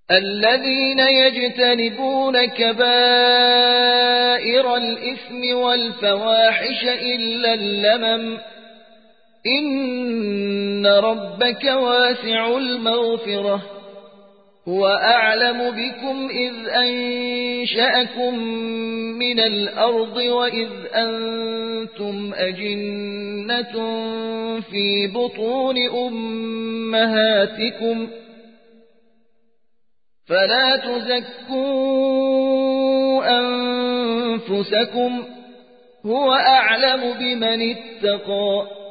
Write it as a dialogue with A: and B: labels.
A: الذين يجتنبون كبائر الإثم والفواحش إلا اللمم إن ربك واسع المغفرة هو أعلم بكم إذ أنشأكم من الأرض وإذ أنتم أجنة في بطون أمهاتكم فلا تزكوا أنفسكم هو أعلم بمن اتقى